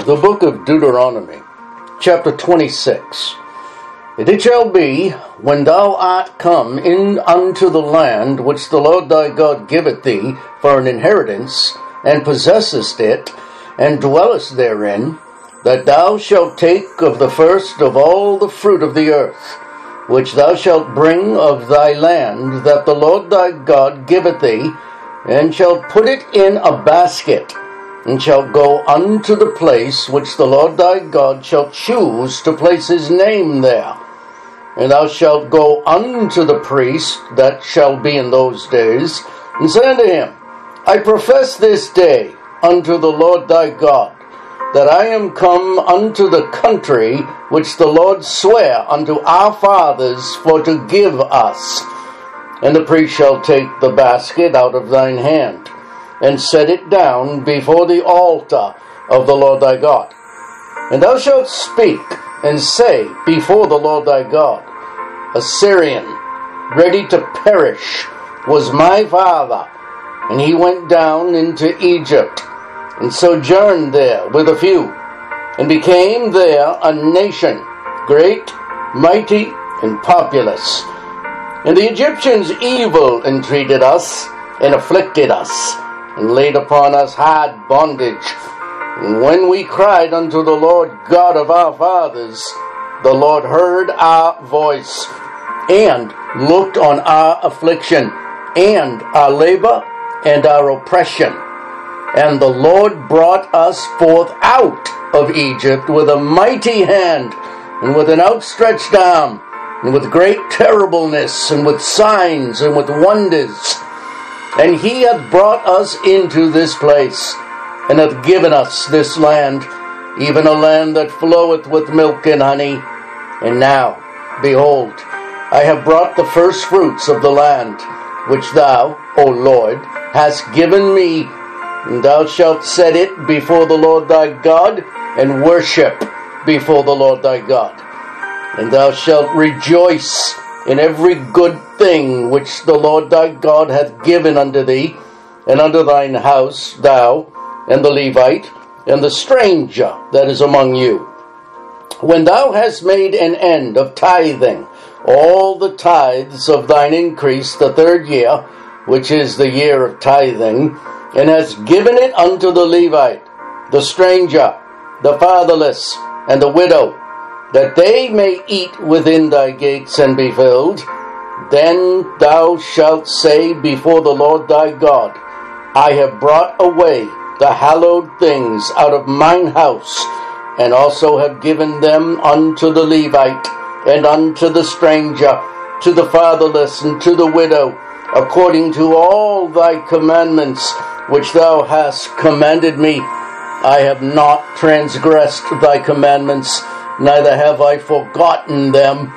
The book of Deuteronomy, chapter 26. And it shall be, when thou art come in unto the land which the Lord thy God giveth thee for an inheritance, and possessest it, and dwellest therein, that thou shalt take of the first of all the fruit of the earth, which thou shalt bring of thy land that the Lord thy God giveth thee, and shalt put it in a basket, and shalt go unto the place which the Lord thy God shall choose to place his name there. And thou shalt go unto the priest that shall be in those days, and say unto him, I profess this day unto the Lord thy God, that I am come unto the country which the Lord sware unto our fathers for to give us. And the priest shall take the basket out of thine hand, and set it down before the altar of the Lord thy God. And thou shalt speak and say before the Lord thy God, a Syrian, ready to perish, was my father, and he went down into Egypt, and sojourned there with a few, and became there a nation, great, mighty, and populous. And the Egyptians evil entreated us, and afflicted us, and laid upon us hard bondage. And when we cried unto the Lord God of our fathers, the Lord heard our voice, and looked on our affliction, and our labor, and our oppression. And the Lord brought us forth out of Egypt with a mighty hand, and with an outstretched arm, and with great terribleness, and with signs, and with wonders. And he hath brought us into this place, and hath given us this land, even a land that floweth with milk and honey. And now, behold, I have brought the first fruits of the land, which thou, O Lord, hast given me, and thou shalt set it before the Lord thy God, and worship before the Lord thy God. And thou shalt rejoice in every good thing which the Lord thy God hath given unto thee, and unto thine house, thou, and the Levite, and the stranger that is among you. When thou hast made an end of tithing all the tithes of thine increase the third year, which is the year of tithing, and hast given it unto the Levite, the stranger, the fatherless, and the widow, that they may eat within thy gates and be filled, then thou shalt say before the Lord thy God, I have brought away the hallowed things out of mine house, and also have given them unto the Levite, and unto the stranger, to the fatherless, and to the widow, according to all thy commandments which thou hast commanded me. I have not transgressed thy commandments, neither have I forgotten them.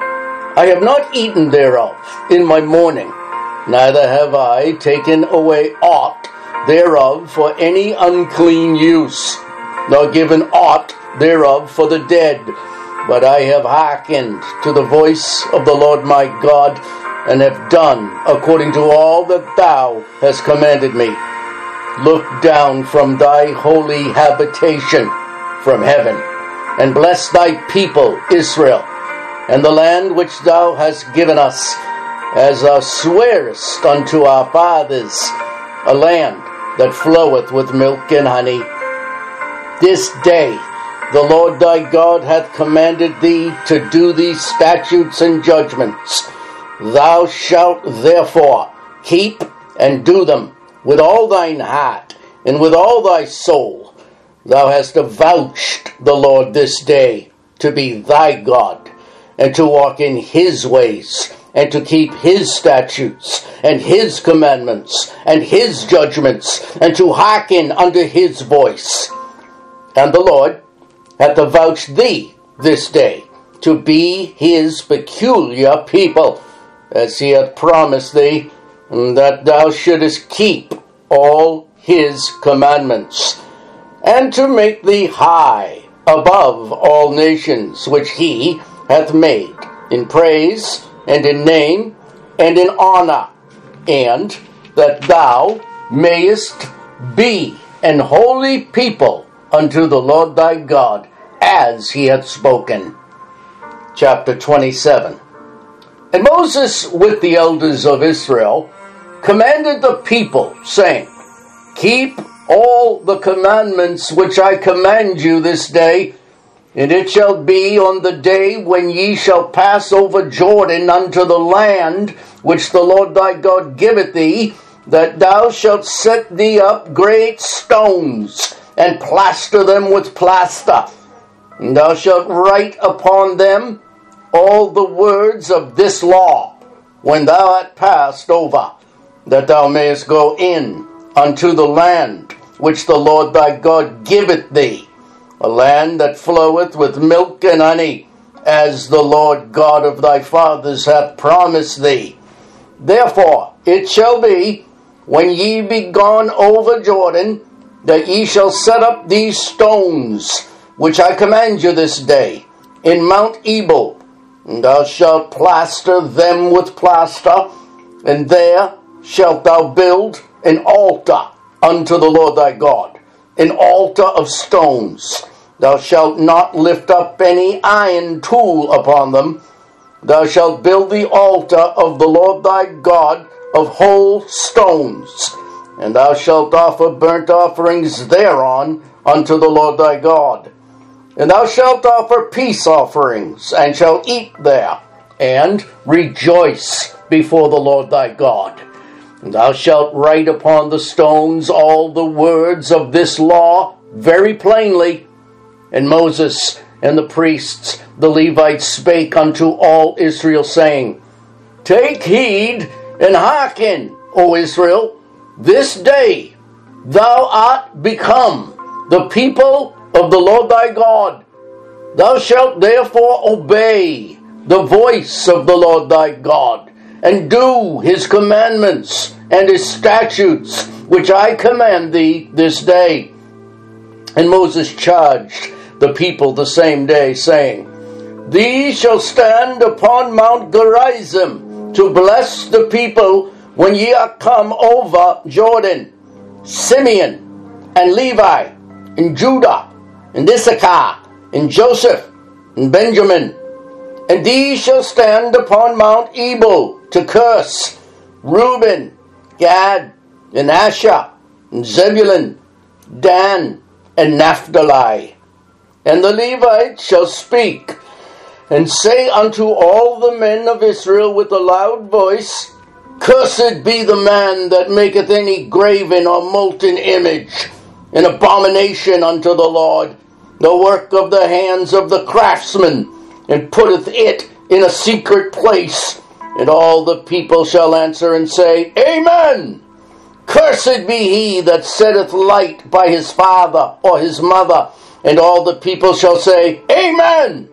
I have not eaten thereof in my mourning, neither have I taken away aught thereof for any unclean use, nor given aught thereof for the dead. But I have hearkened to the voice of the Lord my God, and have done according to all that thou hast commanded me. Look down from thy holy habitation from heaven, and bless thy people Israel, and the land which thou hast given us, as thou swearest unto our fathers, a land that floweth with milk and honey. This day the Lord thy God hath commanded thee to do these statutes and judgments. Thou shalt therefore keep and do them with all thine heart, and with all thy soul. Thou hast avouched the Lord this day to be thy God, and to walk in his ways, and to keep his statutes, and his commandments, and his judgments, and to hearken unto his voice. And the Lord hath avouched thee this day to be his peculiar people, as he hath promised thee, that thou shouldest keep all his commandments, and to make thee high above all nations which he hath made, in praise, and in name, and in honor, and that thou mayest be an holy people unto the Lord thy God, as he hath spoken. Chapter 27. And Moses with the elders of Israel commanded the people, saying, Keep all the commandments which I command you this day, and it shall be on the day when ye shall pass over Jordan unto the land which the Lord thy God giveth thee, that thou shalt set thee up great stones, and plaster them with plaster. And thou shalt write upon them all the words of this law, when thou art passed over, that thou mayest go in unto the land which the Lord thy God giveth thee, a land that floweth with milk and honey, as the Lord God of thy fathers hath promised thee. Therefore it shall be, when ye be gone over Jordan, that ye shall set up these stones, which I command you this day, in Mount Ebal, and thou shalt plaster them with plaster, and there shalt thou build an altar unto the Lord thy God, an altar of stones. Thou shalt not lift up any iron tool upon them. Thou shalt build the altar of the Lord thy God of whole stones, and thou shalt offer burnt offerings thereon unto the Lord thy God. And thou shalt offer peace offerings, and shalt eat there, and rejoice before the Lord thy God. And thou shalt write upon the stones all the words of this law very plainly. And Moses and the priests, the Levites, spake unto all Israel, saying, Take heed and hearken, O Israel, this day thou art become the people of the Lord thy God. Thou shalt therefore obey the voice of the Lord thy God, and do his commandments and his statutes, which I command thee this day. And Moses charged the people the same day, saying, These shall stand upon Mount Gerizim to bless the people when ye are come over Jordan, Simeon and Levi and Judah and Issachar and Joseph and Benjamin. And these shall stand upon Mount Ebal to curse Reuben, Gad, and Asher, and Zebulun, Dan, and Naphtali. And the Levites shall speak, and say unto all the men of Israel with a loud voice, Cursed be the man that maketh any graven or molten image, an abomination unto the Lord, the work of the hands of the craftsman, and putteth it in a secret place. And all the people shall answer and say, Amen. Cursed be he that setteth light by his father or his mother. And all the people shall say, Amen.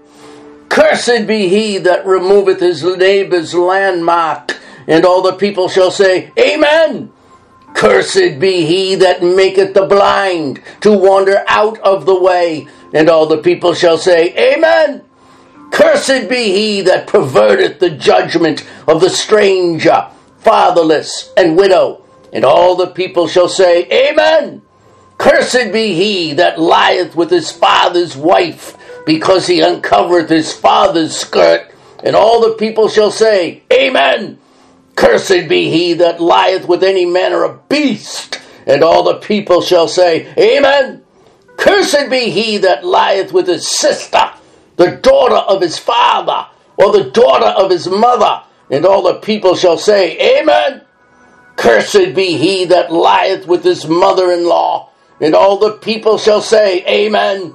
Cursed be he that removeth his neighbor's landmark. And all the people shall say, Amen. Cursed be he that maketh the blind to wander out of the way. And all the people shall say, Amen. Cursed be he that perverteth the judgment of the stranger, fatherless, and widow. And all the people shall say, Amen. Cursed be he that lieth with his father's wife, because he uncovereth his father's skirt. And all the people shall say, Amen. Cursed be he that lieth with any manner of beast. And all the people shall say, Amen. Cursed be he that lieth with his sister, the daughter of his father, or the daughter of his mother. And all the people shall say, Amen. Cursed be he that lieth with his mother-in-law. And all the people shall say, Amen.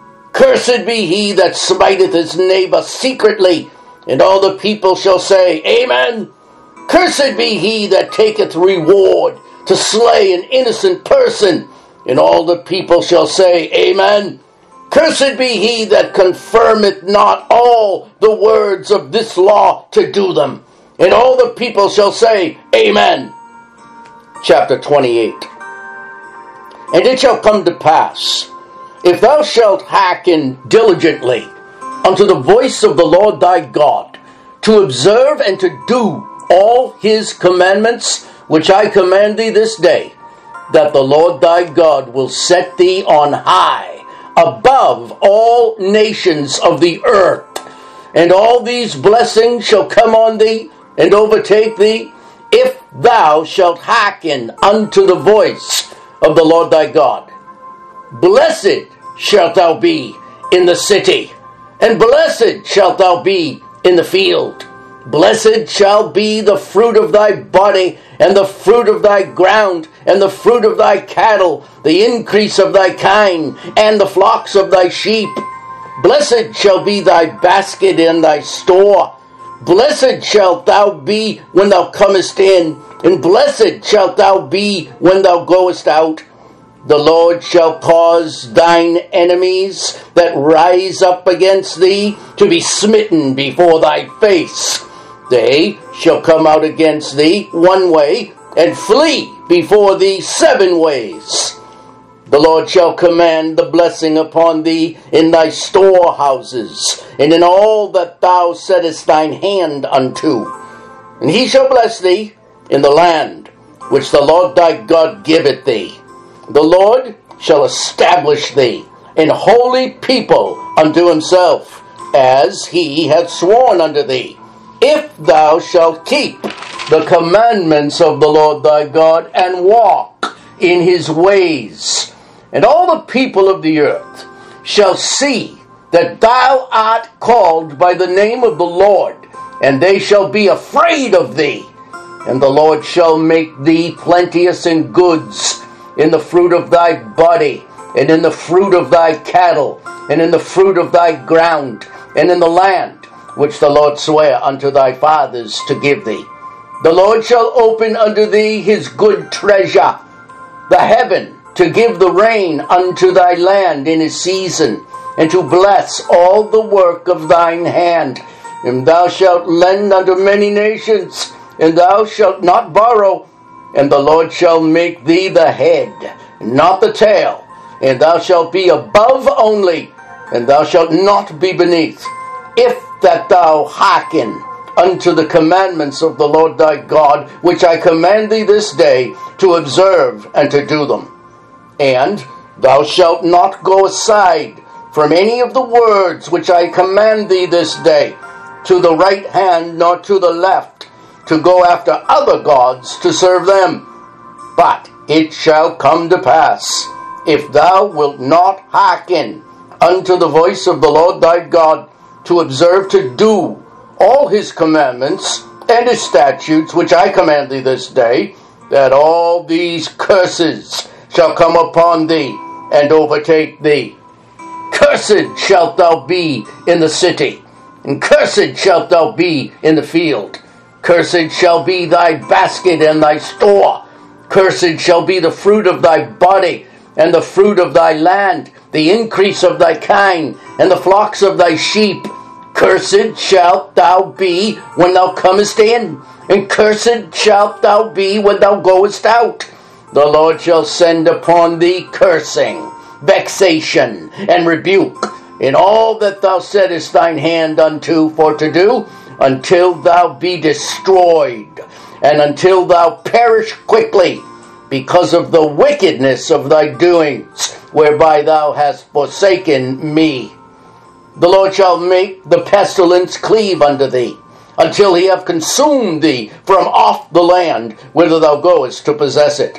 Cursed be he that smiteth his neighbor secretly. And all the people shall say, Amen. Cursed be he that taketh reward to slay an innocent person. And all the people shall say, Amen. Cursed be he that confirmeth not all the words of this law to do them. And all the people shall say, Amen. Chapter 28. And it shall come to pass, if thou shalt hearken diligently unto the voice of the Lord thy God, to observe and to do all his commandments which I command thee this day, that the Lord thy God will set thee on high above all nations of the earth. And all these blessings shall come on thee and overtake thee, if thou shalt hearken unto the voice of the Lord thy God. Blessed shalt thou be in the city, and blessed shalt thou be in the field. Blessed shall be the fruit of thy body, and the fruit of thy ground, and the fruit of thy cattle, the increase of thy kine, and the flocks of thy sheep. Blessed shall be thy basket and thy store. Blessed shalt thou be when thou comest in, and blessed shalt thou be when thou goest out. The Lord shall cause thine enemies that rise up against thee to be smitten before thy face. They shall come out against thee one way, and flee before thee 7 ways. The Lord shall command the blessing upon thee in thy storehouses, and in all that thou settest thine hand unto. And he shall bless thee in the land which the Lord thy God giveth thee. The Lord shall establish thee an holy people unto himself, as he hath sworn unto thee, if thou shalt keep the commandments of the Lord thy God, and walk in his ways. And all the people of the earth shall see that thou art called by the name of the Lord, and they shall be afraid of thee. And the Lord shall make thee plenteous in goods, in the fruit of thy body, and in the fruit of thy cattle, and in the fruit of thy ground, and in the land which the Lord sware unto thy fathers to give thee. The Lord shall open unto thee his good treasure, the heaven, to give the rain unto thy land in his season, and to bless all the work of thine hand. And thou shalt lend unto many nations, and thou shalt not borrow. And the Lord shall make thee the head, not the tail. And thou shalt be above only, and thou shalt not be beneath, if that thou hearken unto the commandments of the Lord thy God, which I command thee this day to observe and to do them. And thou shalt not go aside from any of the words which I command thee this day, to the right hand nor to the left, to go after other gods to serve them. But it shall come to pass, if thou wilt not hearken unto the voice of the Lord thy God, to observe to do all his commandments and his statutes which I command thee this day, that all these curses shall come upon thee and overtake thee. Cursed shalt thou be in the city, and cursed shalt thou be in the field. Cursed shall be thy basket and thy store. Cursed shall be the fruit of thy body, and the fruit of thy land, the increase of thy kine, and the flocks of thy sheep. Cursed shalt thou be when thou comest in, and cursed shalt thou be when thou goest out. The Lord shall send upon thee cursing, vexation, and rebuke, in all that thou settest thine hand unto for to do, until thou be destroyed, and until thou perish quickly, because of the wickedness of thy doings, whereby thou hast forsaken me. The Lord shall make the pestilence cleave unto thee, until he have consumed thee from off the land whither thou goest to possess it.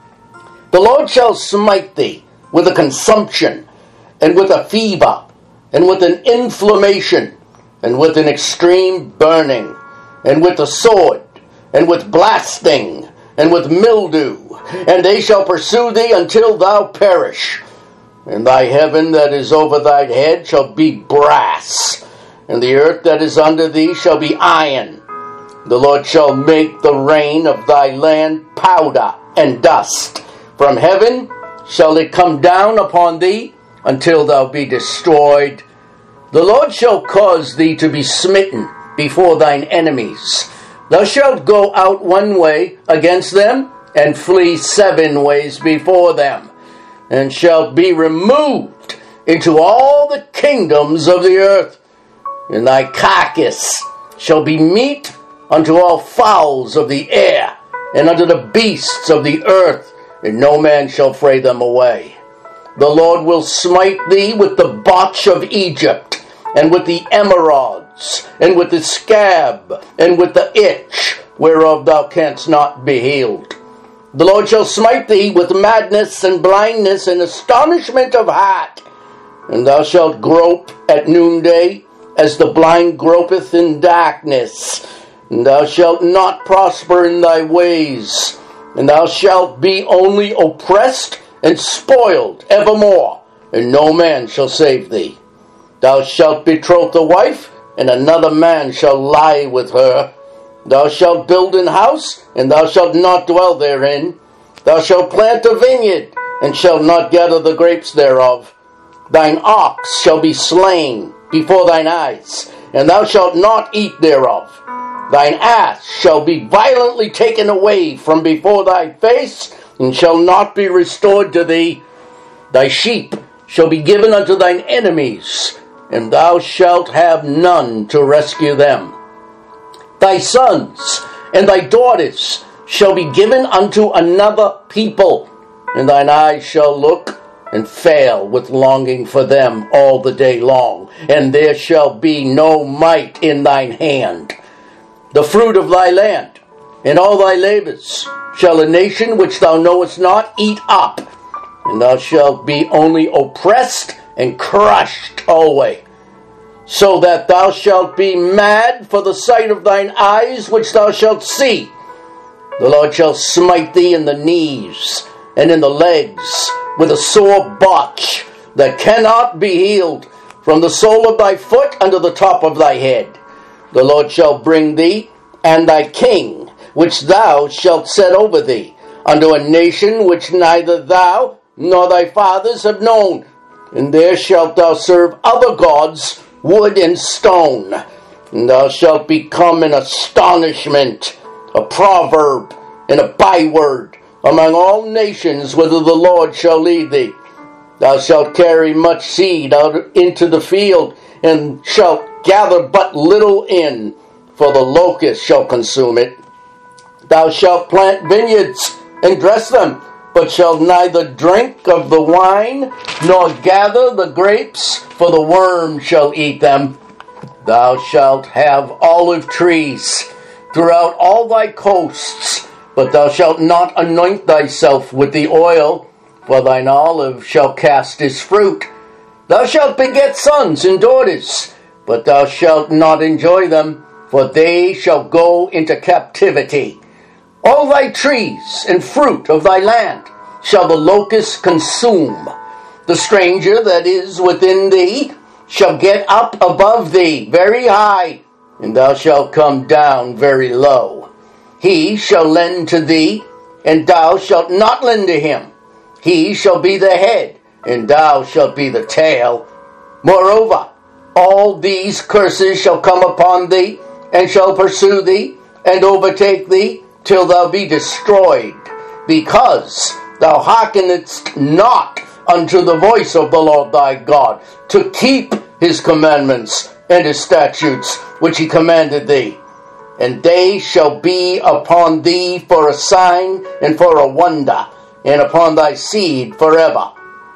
The Lord shall smite thee with a consumption, and with a fever, and with an inflammation, and with an extreme burning, and with a sword, and with blasting, and with mildew, and they shall pursue thee until thou perish. And thy heaven that is over thy head shall be brass, and the earth that is under thee shall be iron. The Lord shall make the rain of thy land powder and dust. From heaven shall it come down upon thee until thou be destroyed. The Lord shall cause thee to be smitten before thine enemies. Thou shalt go out one way against them, and flee 7 ways before them, and shalt be removed into all the kingdoms of the earth. And thy carcass shall be meat unto all fowls of the air, and unto the beasts of the earth, and no man shall fray them away. The Lord will smite thee with the botch of Egypt, and with the emerods, and with the scab, and with the itch, whereof thou canst not be healed. The Lord shall smite thee with madness and blindness and astonishment of heart, and thou shalt grope at noonday, as the blind gropeth in darkness. And thou shalt not prosper in thy ways, and thou shalt be only oppressed and spoiled evermore, and no man shall save thee. Thou shalt betroth a wife, and another man shall lie with her. Thou shalt build an house, and thou shalt not dwell therein. Thou shalt plant a vineyard, and shalt not gather the grapes thereof. Thine ox shall be slain before thine eyes, and thou shalt not eat thereof. Thine ass shall be violently taken away from before thy face, and shall not be restored to thee. Thy sheep shall be given unto thine enemies, and thou shalt have none to rescue them. Thy sons and thy daughters shall be given unto another people, and thine eyes shall look and fail with longing for them all the day long, and there shall be no might in thine hand. The fruit of thy land and all thy labors shall a nation which thou knowest not eat up, and thou shalt be only oppressed and crushed alway, so that thou shalt be mad for the sight of thine eyes which thou shalt see. The Lord shall smite thee in the knees and in the legs with a sore botch that cannot be healed, from the sole of thy foot unto the top of thy head. The Lord shall bring thee and thy king, which thou shalt set over thee, unto a nation which neither thou nor thy fathers have known, and there shalt thou serve other gods, wood and stone, and thou shalt become an astonishment, a proverb, and a byword among all nations, whither the Lord shall lead thee. Thou shalt carry much seed out into the field, and shalt gather but little in, for the locust shall consume it. Thou shalt plant vineyards and dress them, but shalt neither drink of the wine, nor gather the grapes, for the worm shall eat them. Thou shalt have olive trees throughout all thy coasts, but thou shalt not anoint thyself with the oil, for thine olive shall cast his fruit. Thou shalt beget sons and daughters, but thou shalt not enjoy them, for they shall go into captivity. All thy trees and fruit of thy land shall the locust consume. The stranger that is within thee shall get up above thee very high, and thou shalt come down very low. He shall lend to thee, and thou shalt not lend to him. He shall be the head, and thou shalt be the tail. Moreover, all these curses shall come upon thee, and shall pursue thee, and overtake thee, till thou be destroyed, because thou hearkenedst not unto the voice of the Lord thy God, to keep his commandments and his statutes, which he commanded thee. And they shall be upon thee for a sign and for a wonder, and upon thy seed forever,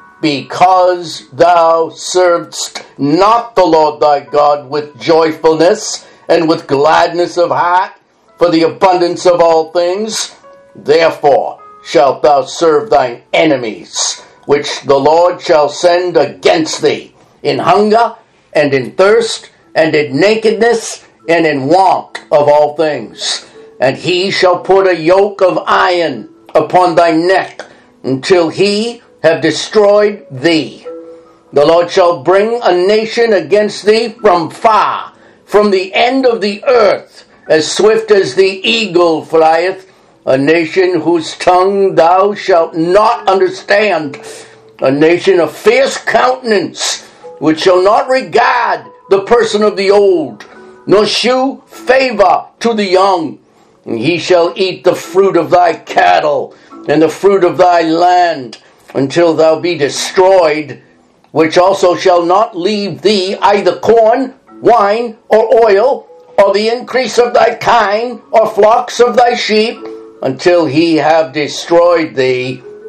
because thou servedst not the Lord thy God with joyfulness and with gladness of heart, for the abundance of all things. Therefore shalt thou serve thine enemies, which the Lord shall send against thee, in hunger and in thirst and in nakedness and in want of all things. And he shall put a yoke of iron upon thy neck, until he have destroyed thee. The Lord shall bring a nation against thee from far, from the end of the earth, as swift as the eagle flieth, a nation whose tongue thou shalt not understand, a nation of fierce countenance, which shall not regard the person of the old, nor shew favor to the young. And he shall eat the fruit of thy cattle, and the fruit of thy land, until thou be destroyed, which also shall not leave thee either corn, wine, or oil, or the increase of thy kine, or flocks of thy sheep, until he have destroyed thee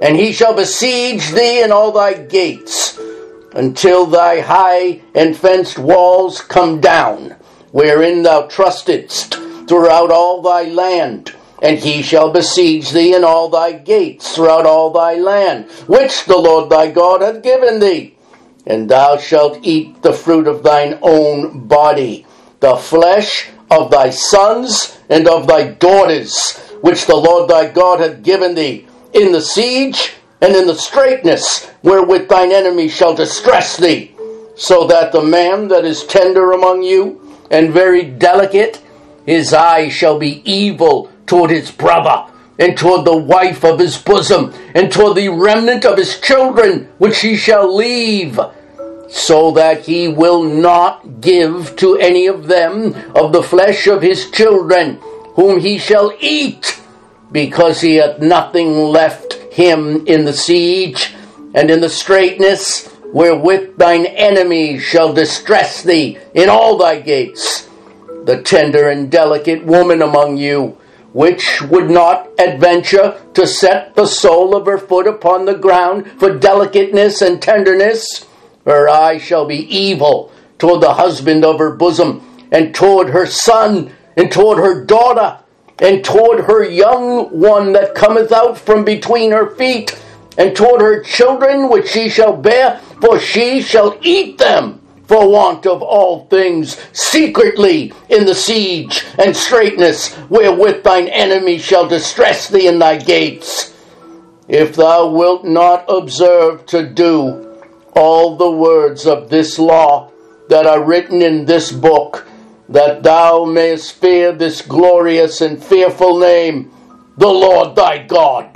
and he shall besiege thee in all thy gates, until thy high and fenced walls come down, wherein thou trustedst throughout all thy land. And he shall besiege thee in all thy gates throughout all thy land, which the Lord thy God hath given thee. And thou shalt eat the fruit of thine own body, the flesh of thy sons and of thy daughters, which the Lord thy God hath given thee, in the siege and in the straitness wherewith thine enemy shall distress thee, so that the man that is tender among you and very delicate, his eye shall be evil toward his brother, and toward the wife of his bosom, and toward the remnant of his children, which he shall leave, so that he will not give to any of them of the flesh of his children, whom he shall eat, because he hath nothing left him in the siege, and in the straitness wherewith thine enemies shall distress thee in all thy gates. The tender and delicate woman among you, which would not adventure to set the sole of her foot upon the ground for delicateness and tenderness, her eye shall be evil toward the husband of her bosom, and toward her son, and toward her daughter, and toward her young one that cometh out from between her feet, and toward her children which she shall bear, for she shall eat them for want of all things, secretly in the siege and straitness wherewith thine enemy shall distress thee in thy gates. If thou wilt not observe to do all the words of this law that are written in this book, that thou mayest fear this glorious and fearful name, the Lord thy God,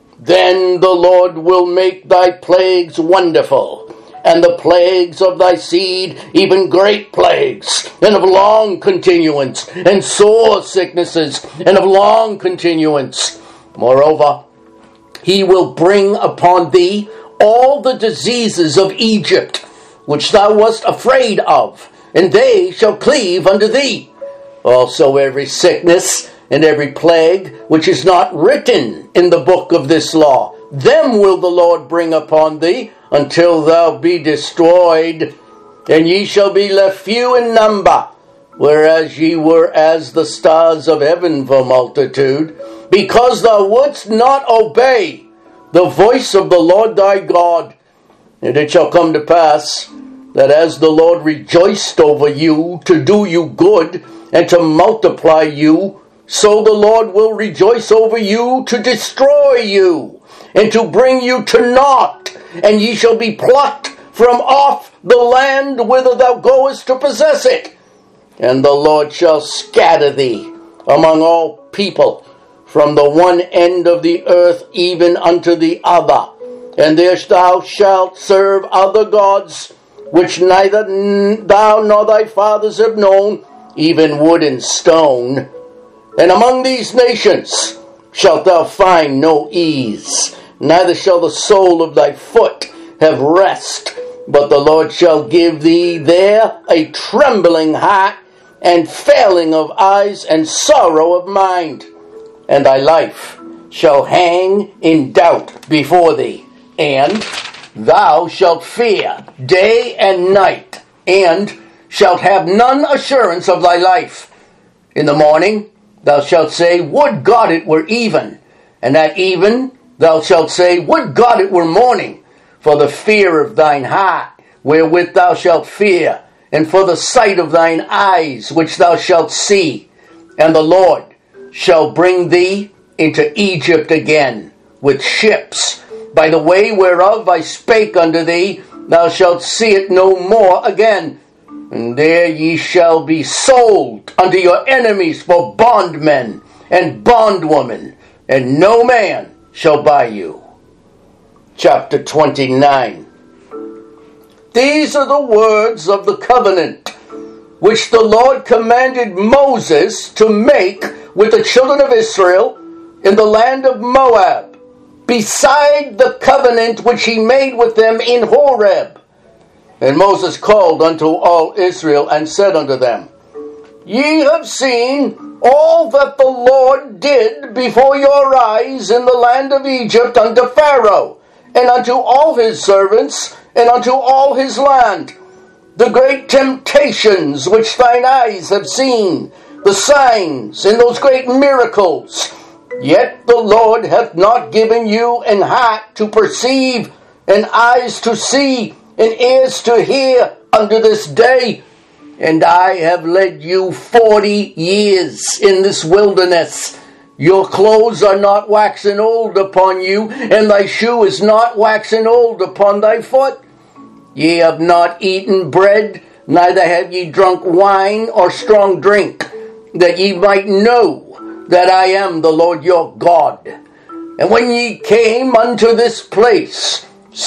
then the Lord will make thy plagues wonderful, and the plagues of thy seed, even great plagues, and of long continuance, and sore sicknesses, and of long continuance. Moreover, he will bring upon thee all the diseases of Egypt, which thou wast afraid of, and they shall cleave unto thee. Also every sickness and every plague which is not written in the book of this law, them will the Lord bring upon thee, until thou be destroyed, and ye shall be left few in number, whereas ye were as the stars of heaven for multitude, because thou wouldst not obey the voice of the Lord thy God. And it shall come to pass, that as the Lord rejoiced over you to do you good, and to multiply you, so the Lord will rejoice over you to destroy you, and to bring you to naught, and ye shall be plucked from off the land whither thou goest to possess it. And the Lord shall scatter thee among all people, from the one end of the earth even unto the other. And there thou shalt serve other gods, which neither thou nor thy fathers have known, even wood and stone. And among these nations shalt thou find no ease, neither shall the sole of thy foot have rest, but the Lord shall give thee there a trembling heart, and failing of eyes, and sorrow of mind. And thy life shall hang in doubt before thee, and thou shalt fear day and night, and shalt have none assurance of thy life. In the morning thou shalt say, would God it were even, and at even thou shalt say, would God it were morning, for the fear of thine heart, wherewith thou shalt fear, and for the sight of thine eyes, which thou shalt see. And the Lord shall bring thee into Egypt again with ships, by the way whereof I spake unto thee, thou shalt see it no more again. And there ye shall be sold unto your enemies for bondmen and bondwomen, and no man shall buy you. Chapter 29. These are the words of the covenant which the Lord commanded Moses to make with the children of Israel in the land of Moab, beside the covenant which he made with them in Horeb. And Moses called unto all Israel and said unto them, Ye have seen all that the Lord did before your eyes in the land of Egypt unto Pharaoh, and unto all his servants, and unto all his land, the great temptations which thine eyes have seen, the signs and those great miracles. Yet the Lord hath not given you an heart to perceive, and eyes to see, and ears to hear unto this day. And I have led you 40 years in this wilderness. Your clothes are not waxen old upon you, and thy shoe is not waxen old upon thy foot. Ye have not eaten bread, neither have ye drunk wine or strong drink, that ye might know that I am the Lord your God. And when ye came unto this place,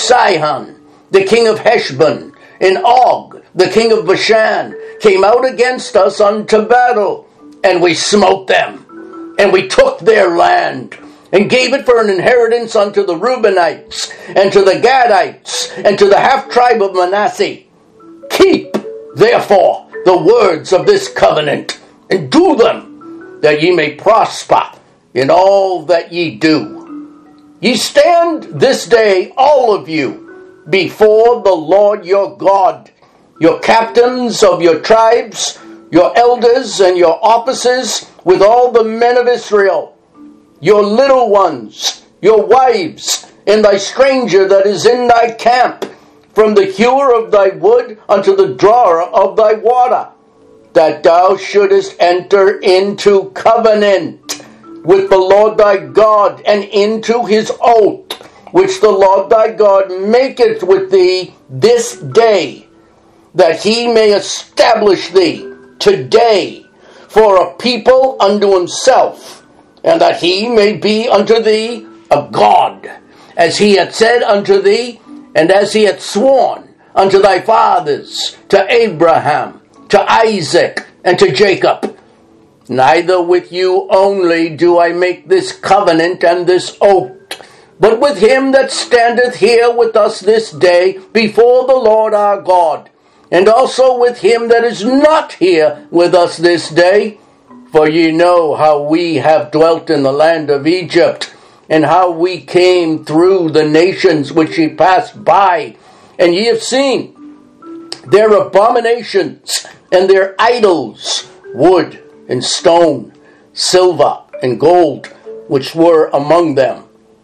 Sihon, the king of Heshbon, and Og, the king of Bashan, came out against us unto battle, and we smote them, and we took their land, and gave it for an inheritance unto the Reubenites, and to the Gadites, and to the half-tribe of Manasseh. Keep, therefore, the words of this covenant, and do them, that ye may prosper in all that ye do. Ye stand this day, all of you, before the Lord your God, your captains of your tribes, your elders and your officers, with all the men of Israel, your little ones, your wives, and thy stranger that is in thy camp, from the hewer of thy wood unto the drawer of thy water, that thou shouldest enter into covenant with the Lord thy God, and into his oath, which the Lord thy God maketh with thee this day, that he may establish thee today for a people unto himself, and that he may be unto thee a God, as he hath said unto thee, and as he hath sworn unto thy fathers, to Abraham, to Isaac, and to Jacob. Neither with you only do I make this covenant and this oath, but with him that standeth here with us this day before the Lord our God, and also with him that is not here with us this day. For ye know how we have dwelt in the land of Egypt, and how we came through the nations which ye passed by, and ye have seen their abominations and their idols, wood and stone, silver and gold, which were among them.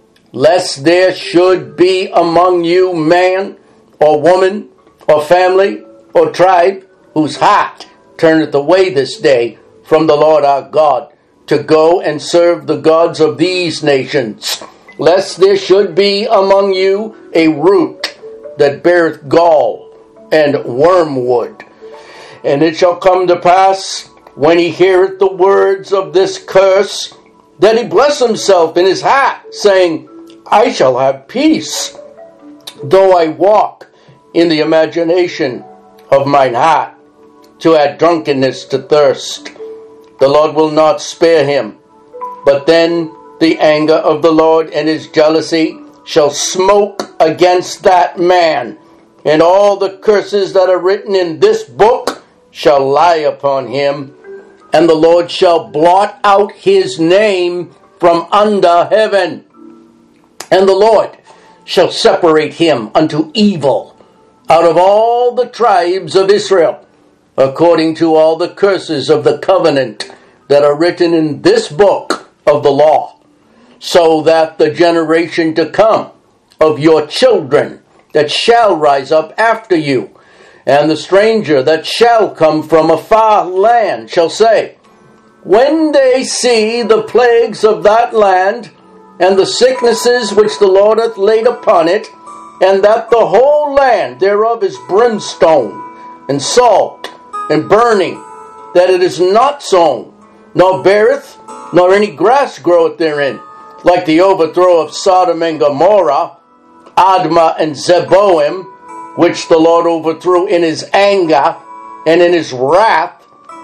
Lest there should be among you man, or woman, or family, or tribe, whose heart turneth away this day from the Lord our God, to go and serve the gods of these nations. Lest there should be among you a root that beareth gall and wormwood. And it shall come to pass, when he heareth the words of this curse, that he bless himself in his heart, saying, I shall have peace, though I walk in the imagination of mine heart, to add drunkenness to thirst. The Lord will not spare him, but then the anger of the Lord and his jealousy shall smoke against that man, and all the curses that are written in this book shall lie upon him, and the Lord shall blot out his name from under heaven. And the Lord shall separate him unto evil out of all the tribes of Israel, according to all the curses of the covenant that are written in this book of the law, so that the generation to come of your children that shall rise up after you, and the stranger that shall come from a far land shall say, when they see the plagues of that land, and the sicknesses which the Lord hath laid upon it, and that the whole land thereof is brimstone, and salt, and burning, that it is not sown, nor beareth, nor any grass groweth therein, like the overthrow of Sodom and Gomorrah, Admah and Zeboim, which the Lord overthrew in his anger and in his wrath,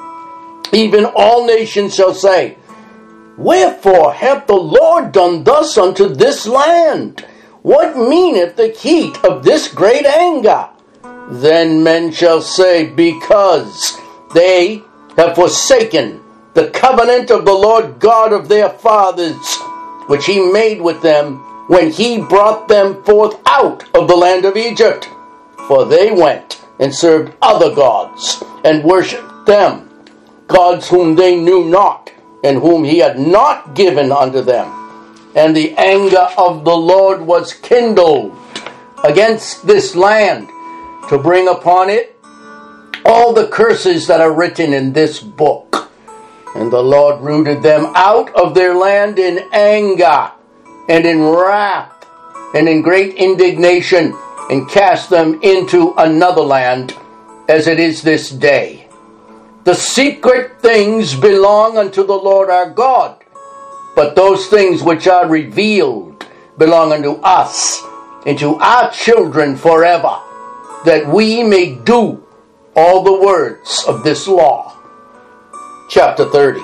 even all nations shall say, wherefore hath the Lord done thus unto this land? What meaneth the heat of this great anger? Then men shall say, because they have forsaken the covenant of the Lord God of their fathers, which he made with them when he brought them forth out of the land of Egypt. For they went and served other gods, and worshipped them, gods whom they knew not, and whom he had not given unto them. And the anger of the Lord was kindled against this land, to bring upon it all the curses that are written in this book. And the Lord rooted them out of their land in anger, and in wrath, and in great indignation, and cast them into another land, as it is this day. The secret things belong unto the Lord our God, but those things which are revealed belong unto us, and to our children forever, that we may do all the words of this law. Chapter 30.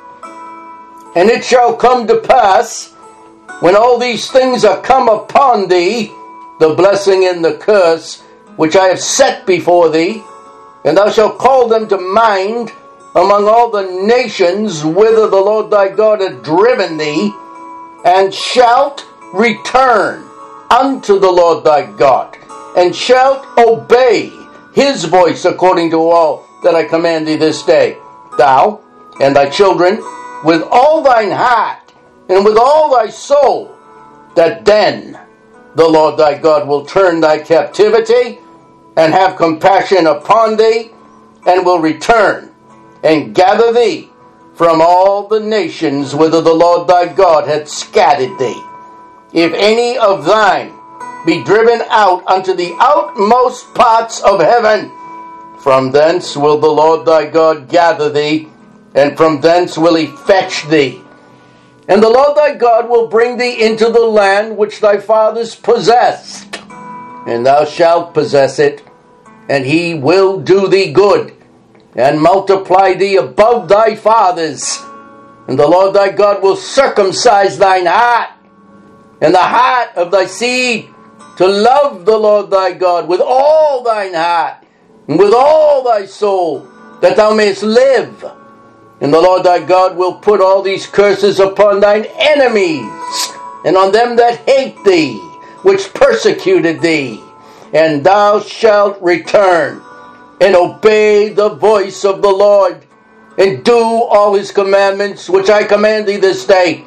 And it shall come to pass, when all these things are come upon thee, the blessing and the curse, which I have set before thee, and thou shalt call them to mind among all the nations whither the Lord thy God hath driven thee, and shalt return unto the Lord thy God, and shalt obey his voice according to all that I command thee this day, thou and thy children, with all thine heart and with all thy soul, that then the Lord thy God will turn thy captivity and have compassion upon thee, and will return and gather thee from all the nations whither the Lord thy God hath scattered thee. If any of thine be driven out unto the outmost parts of heaven, from thence will the Lord thy God gather thee, and from thence will he fetch thee. And the Lord thy God will bring thee into the land which thy fathers possessed, and thou shalt possess it, and he will do thee good, and multiply thee above thy fathers. And the Lord thy God will circumcise thine heart, and the heart of thy seed, to love the Lord thy God with all thine heart, and with all thy soul, that thou mayest live. And the Lord thy God will put all these curses upon thine enemies, and on them that hate thee, which persecuted thee. And thou shalt return, and obey the voice of the Lord, and do all his commandments, which I command thee this day.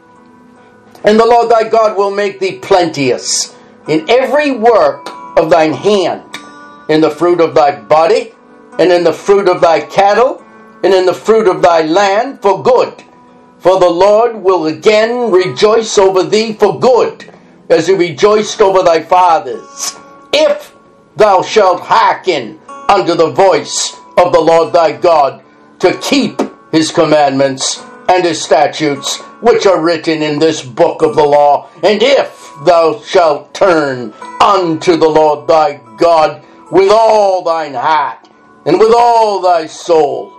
And the Lord thy God will make thee plenteous in every work of thine hand, in the fruit of thy body, and in the fruit of thy cattle, and in the fruit of thy land for good. For the Lord will again rejoice over thee for good, as he rejoiced over thy fathers, if thou shalt hearken unto the voice of the Lord thy God, to keep his commandments and his statutes, which are written in this book of the law. And if thou shalt turn unto the Lord thy God with all thine heart, and with all thy soul.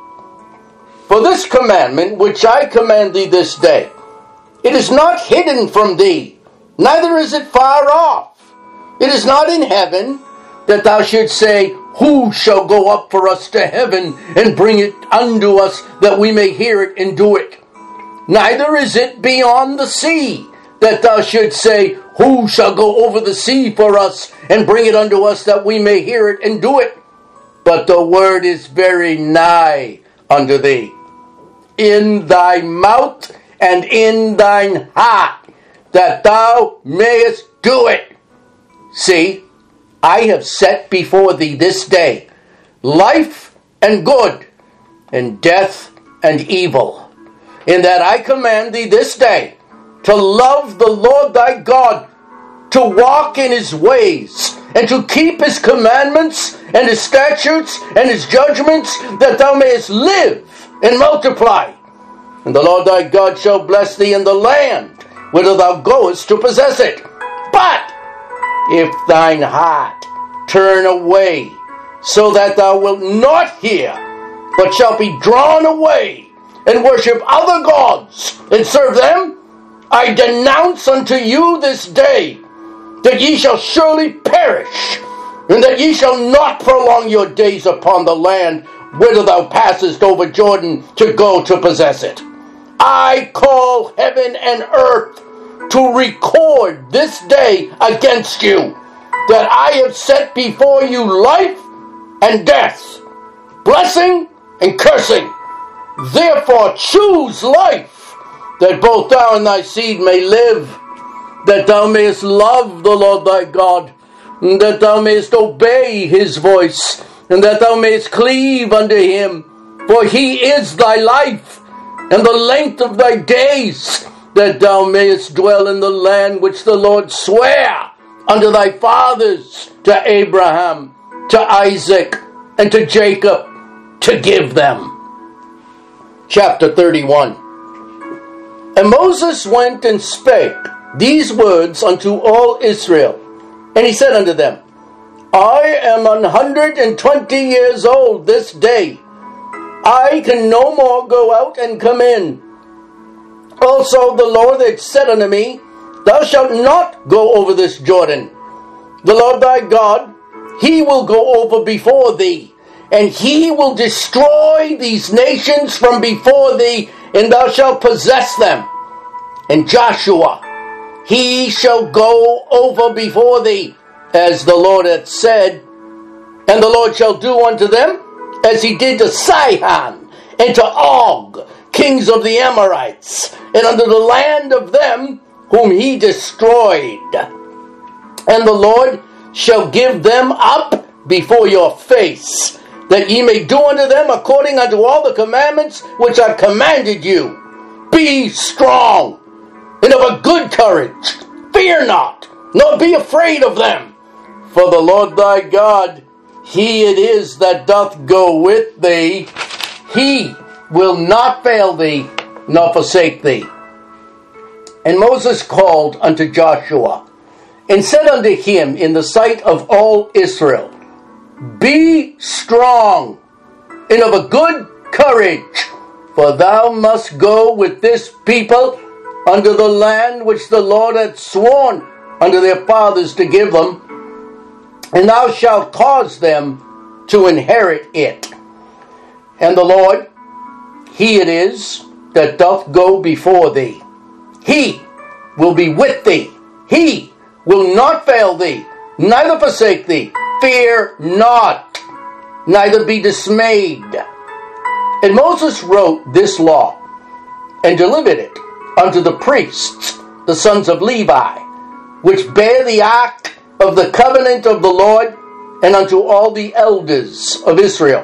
For this commandment which I command thee this day, it is not hidden from thee, neither is it far off. It is not in heaven, that thou shouldst say, who shall go up for us to heaven, and bring it unto us, that we may hear it and do it? Neither is it beyond the sea, that thou shouldst say, who shall go over the sea for us, and bring it unto us, that we may hear it and do it? But the word is very nigh unto thee, in thy mouth and in thine heart, that thou mayest do it. See, I have set before thee this day life and good, and death and evil, in that I command thee this day to love the Lord thy God, to walk in his ways, and to keep his commandments and his statutes and his judgments, that thou mayest live and multiply. And the Lord thy God shall bless thee in the land whither thou goest to possess it. But if thine heart turn away, so that thou wilt not hear, but shalt be drawn away, and worship other gods, and serve them, I denounce unto you this day, that ye shall surely perish, and that ye shall not prolong your days upon the land whither thou passest over Jordan to go to possess it. I call heaven and earth to record this day against you, that I have set before you life and death, blessing and cursing. Therefore choose life, that both thou and thy seed may live, that thou mayest love the Lord thy God, and that thou mayest obey his voice, and that thou mayest cleave unto him. For he is thy life, and the length of thy days, that thou mayest dwell in the land which the Lord sware unto thy fathers, to Abraham, to Isaac, and to Jacob, to give them. Chapter 31. And Moses went and spake these words unto all Israel. And he said unto them, I am 120 years old this day. I can no more go out and come in. Also the Lord had said unto me, Thou shalt not go over this Jordan. The Lord thy God, he will go over before thee, and he will destroy these nations from before thee, and thou shalt possess them. And Joshua, he shall go over before thee, as the Lord hath said, and the Lord shall do unto them as he did to Sihon and to Og, kings of the Amorites, and unto the land of them whom he destroyed. And the Lord shall give them up before your face, that ye may do unto them according unto all the commandments which I commanded you. Be strong, and of a good courage. Fear not, nor be afraid of them. For the Lord thy God, he it is that doth go with thee. He will not fail thee, nor forsake thee. And Moses called unto Joshua, and said unto him in the sight of all Israel, Be strong, and of a good courage, for thou must go with this people unto the land which the Lord hath sworn unto their fathers to give them, and thou shalt cause them to inherit it. And the Lord, he it is that doth go before thee. He will be with thee. He will not fail thee, neither forsake thee. Fear not, neither be dismayed. And Moses wrote this law, and delivered it unto the priests, the sons of Levi, which bear the ark of the covenant of the Lord, and unto all the elders of Israel.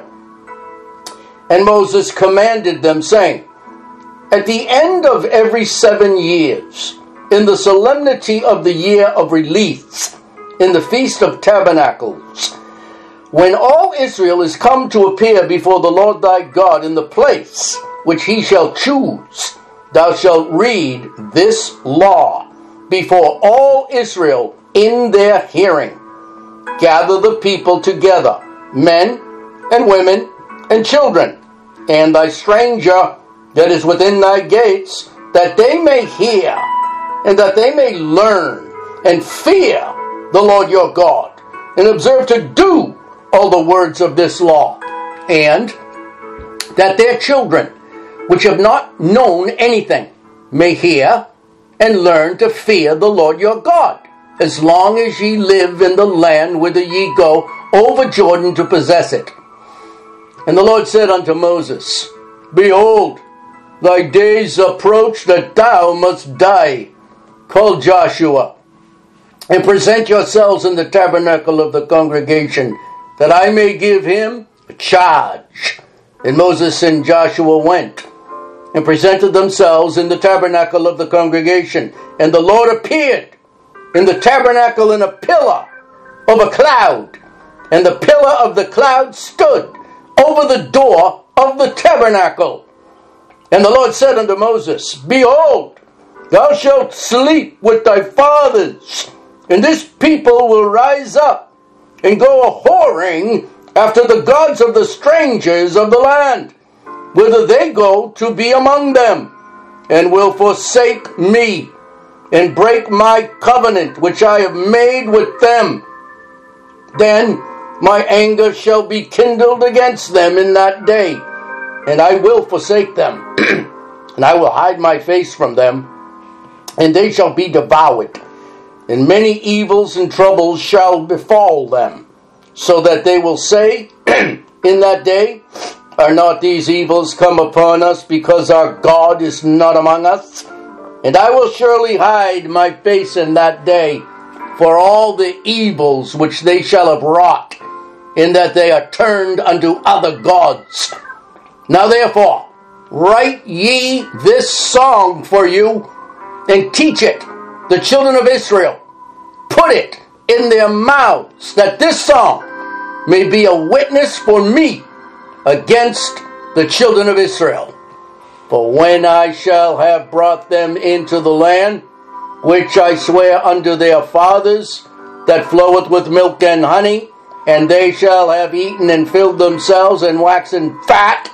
And Moses commanded them, saying, At the end of every 7 years, in the solemnity of the year of release, in the Feast of Tabernacles, when all Israel is come to appear before the Lord thy God in the place which he shall choose, thou shalt read this law before all Israel in their hearing. Gather the people together, men and women and children, and thy stranger that is within thy gates, that they may hear, and that they may learn, and fear the Lord your God, and observe to do all the words of this law, and that their children, which have not known anything, may hear and learn to fear the Lord your God, as long as ye live in the land whither ye go over Jordan to possess it. And the Lord said unto Moses, Behold, thy days approach that thou must die. Call Joshua, and present yourselves in the tabernacle of the congregation, that I may give him a charge. And Moses and Joshua went, and presented themselves in the tabernacle of the congregation. And the Lord appeared in the tabernacle in a pillar of a cloud, and the pillar of the cloud stood over the door of the tabernacle. And the Lord said unto Moses, Behold, thou shalt sleep with thy fathers, and this people will rise up and go a-whoring after the gods of the strangers of the land, whither they go to be among them, and will forsake me, and break my covenant which I have made with them. Then my anger shall be kindled against them in that day, and I will forsake them, and I will hide my face from them, and they shall be devoured, and many evils and troubles shall befall them, so that they will say in that day, are not these evils come upon us because our God is not among us? And I will surely hide my face in that day for all the evils which they shall have wrought, in that they are turned unto other gods. Now therefore, write ye this song for you, and teach it the children of Israel. Put it in their mouths, that this song may be a witness for me against the children of Israel. For when I shall have brought them into the land, which I swear unto their fathers, that floweth with milk and honey, and they shall have eaten and filled themselves and waxen fat,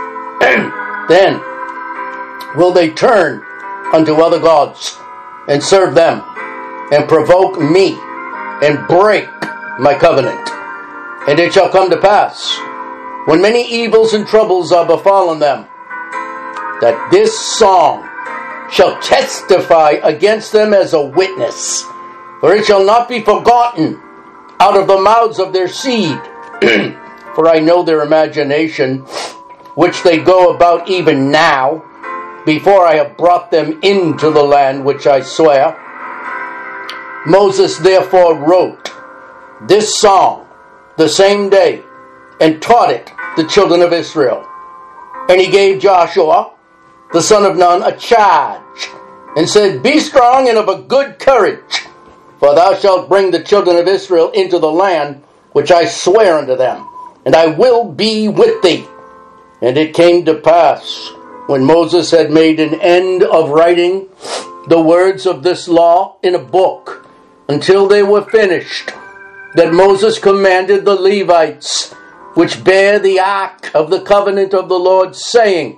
then will they turn unto other gods, and serve them, and provoke me, and break my covenant. And it shall come to pass, when many evils and troubles are befallen them, that this song shall testify against them as a witness, for it shall not be forgotten out of the mouths of their seed. For I know their imagination, which they go about even now, before I have brought them into the land which I swear. Moses therefore wrote this song the same day, and taught it the children of Israel. And he gave Joshua, the son of Nun, a charge, and said, Be strong and of a good courage, for thou shalt bring the children of Israel into the land which I swear unto them, and I will be with thee. And it came to pass, when Moses had made an end of writing the words of this law in a book, until they were finished, that Moses commanded the Levites, which bear the ark of the covenant of the Lord, saying,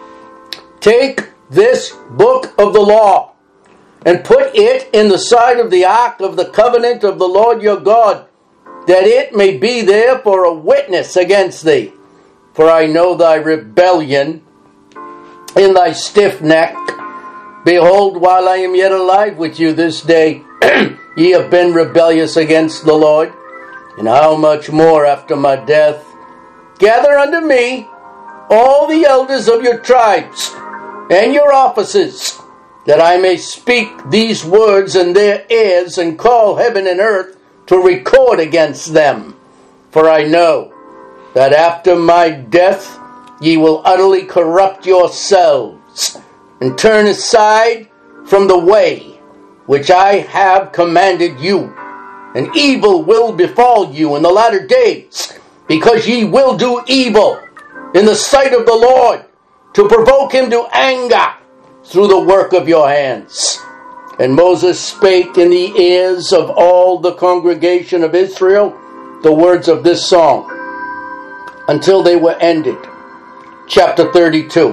Take this book of the law, and put it in the side of the ark of the covenant of the Lord your God, that it may be there for a witness against thee. For I know thy rebellion in thy stiff neck. Behold, while I am yet alive with you this day, ye have been rebellious against the Lord. And how much more after my death? Gather unto me all the elders of your tribes and your officers, that I may speak these words in their ears, and call heaven and earth to record against them. For I know that after my death ye will utterly corrupt yourselves, and turn aside from the way which I have commanded you. And evil will befall you in the latter days, because ye will do evil in the sight of the Lord, to provoke him to anger through the work of your hands. And Moses spake in the ears of all the congregation of Israel the words of this song, until they were ended. Chapter 32.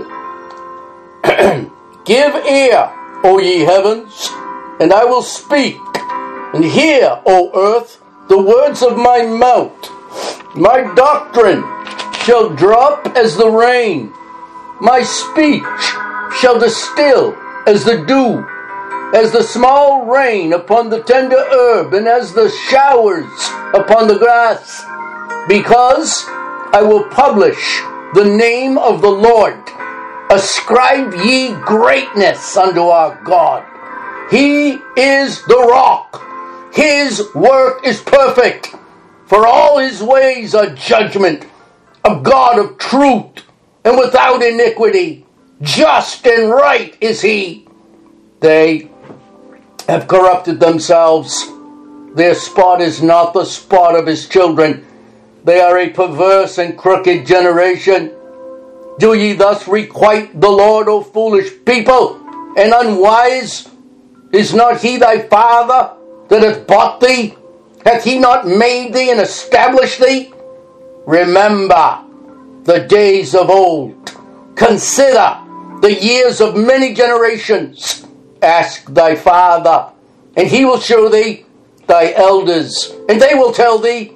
Give ear, O ye heavens, and I will speak, and hear, O earth, the words of my mouth. My doctrine shall drop as the rain, my speech shall distill as the dew, as the small rain upon the tender herb, and as the showers upon the grass. Because I will publish the name of the Lord. Ascribe ye greatness unto our God. He is the rock. His work is perfect. For all his ways are judgment. A God of truth and without iniquity. Just and right is he. They have corrupted themselves. Their spot is not the spot of his children. They are a perverse and crooked generation. Do ye thus requite the Lord, O foolish people, and unwise? Is not he thy father that hath bought thee? Hath he not made thee and established thee? Remember the days of old. Consider the years of many generations. Ask thy father, and he will show thee, thy elders, and they will tell thee.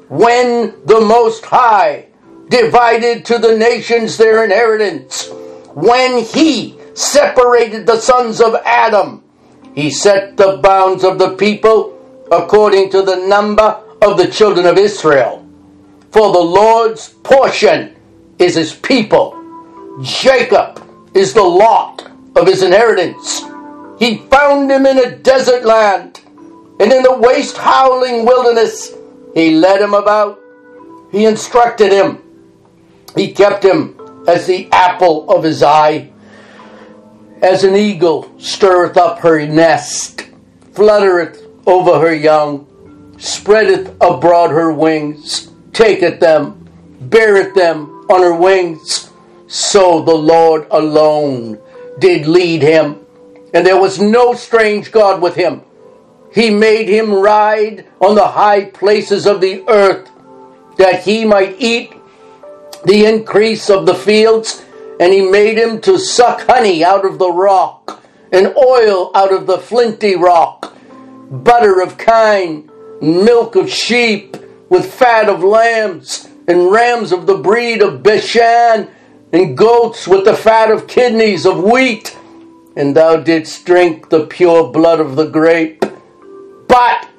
when the Most High divided to the nations their inheritance, when he separated the sons of Adam, he set the bounds of the people according to the number of the children of Israel. For the Lord's portion is his people. Jacob is the lot of his inheritance. He found him in a desert land, and in the waste howling wilderness he led him about. He instructed him. He kept him as the apple of his eye. As an eagle stirreth up her nest, fluttereth over her young, spreadeth abroad her wings, taketh them, beareth them on her wings. So the Lord alone did lead him, and there was no strange God with him. He made him ride on the high places of the earth, that he might eat the increase of the fields, and he made him to suck honey out of the rock, and oil out of the flinty rock, butter of kine, milk of sheep, with fat of lambs, and rams of the breed of Bashan, and goats with the fat of kidneys of wheat. And thou didst drink the pure blood of the grape. But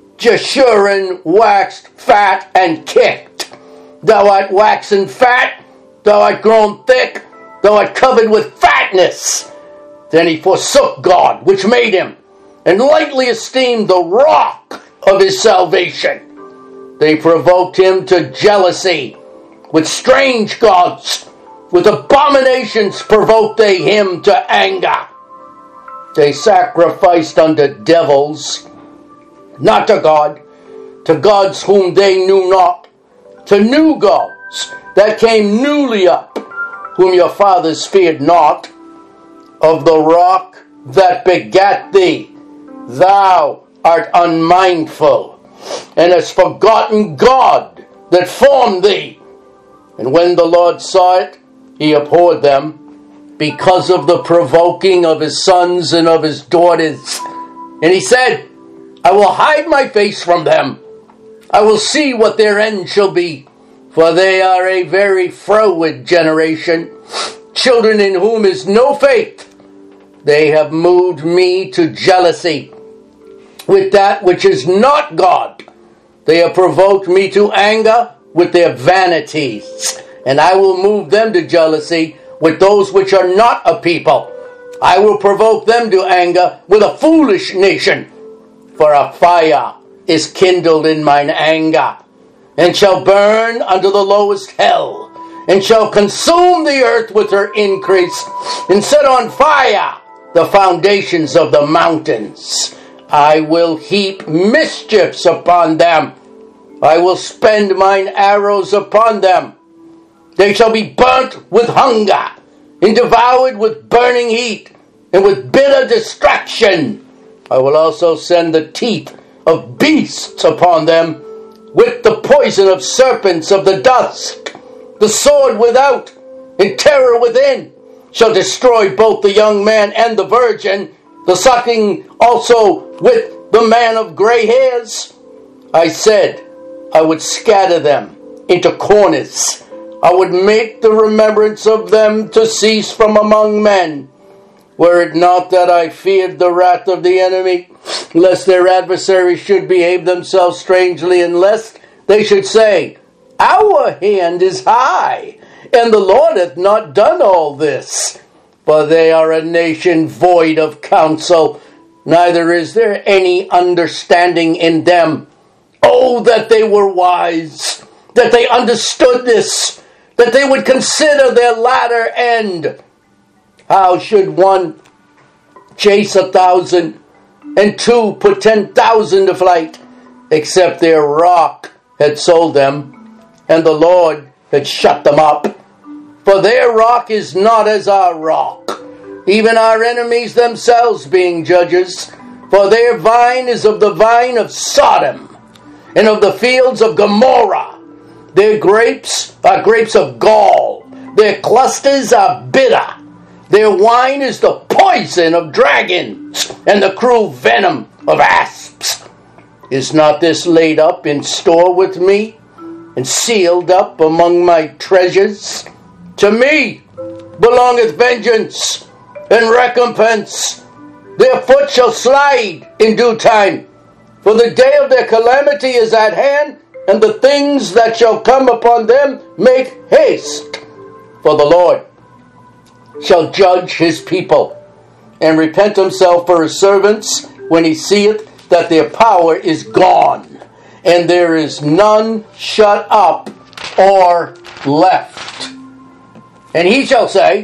Jeshurun waxed fat and kicked. Thou art waxen fat, thou art grown thick, thou art covered with fatness. Then he forsook God, which made him, and lightly esteemed the rock of his salvation. They provoked him to jealousy with strange gods. With abominations provoked they him to anger. They sacrificed unto devils, not to God, to gods whom they knew not, to new gods that came newly up, whom your fathers feared not. Of the rock that begat thee, thou art unmindful, and hast forgotten God that formed thee. And when the Lord saw it, he abhorred them, because of the provoking of his sons and of his daughters. And he said, I will hide my face from them. I will see what their end shall be. For they are a very froward generation, children in whom is no faith. They have moved me to jealousy with that which is not God. They have provoked me to anger with their vanities. And I will move them to jealousy with those which are not a people. I will provoke them to anger with a foolish nation. For a fire is kindled in mine anger, and shall burn unto the lowest hell, and shall consume the earth with her increase, and set on fire the foundations of the mountains. I will heap mischiefs upon them. I will spend mine arrows upon them. They shall be burnt with hunger, and devoured with burning heat, and with bitter distraction. I will also send the teeth of beasts upon them, with the poison of serpents of the dusk. The sword without, and terror within, shall destroy both the young man and the virgin, the sucking also with the man of gray hairs. I said, I would scatter them into corners. I would make the remembrance of them to cease from among men. Were it not that I feared the wrath of the enemy, lest their adversaries should behave themselves strangely, and lest they should say, Our hand is high, and the Lord hath not done all this. For they are a nation void of counsel, neither is there any understanding in them. Oh, that they were wise, that they understood this, that they would consider their latter end. How should one chase 1,000, and two put 10,000 to flight, except their rock had sold them, and the Lord had shut them up? For their rock is not as our rock, even our enemies themselves being judges. For their vine is of the vine of Sodom, and of the fields of Gomorrah. Their grapes are grapes of gall. Their clusters are bitter. Their wine is the poison of dragons, and the cruel venom of asps. Is not this laid up in store with me and sealed up among my treasures. To me belongeth vengeance and recompense. Their foot shall slide in due time, for the day of their calamity is at hand, and the things that shall come upon them make haste. For the Lord shall judge his people, and repent himself for his servants, when he seeth that their power is gone, and there is none shut up or left. And he shall say,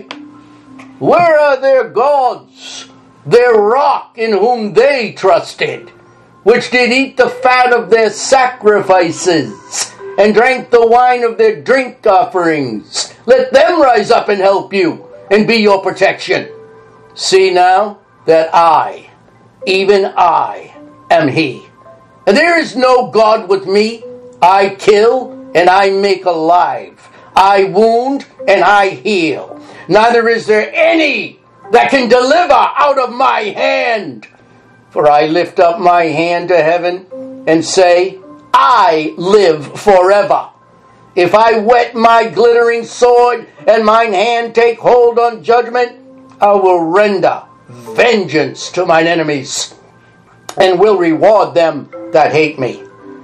where are their gods, their rock in whom they trusted, which did eat the fat of their sacrifices, and drank the wine of their drink offerings? Let them rise up and help you, and be your protection. See now that I, even I, am he. And there is no God with me. I kill, and I make alive. I wound, and I heal. Neither is there any that can deliver out of my hand. For I lift up my hand to heaven, and say, I live forever. If I whet my glittering sword, and mine hand take hold on judgment, I will render vengeance to mine enemies, and will reward them that hate me.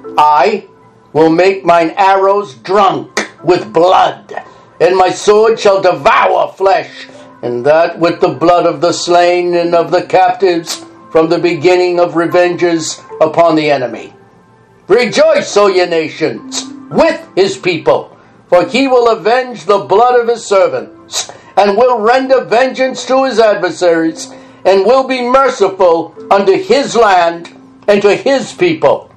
I will make mine arrows drunk with blood, and my sword shall devour flesh, and that with the blood of the slain and of the captives, from the beginning of revenges upon the enemy. Rejoice, O ye nations, with his people, for he will avenge the blood of his servants, and will render vengeance to his adversaries, and will be merciful unto his land and to his people.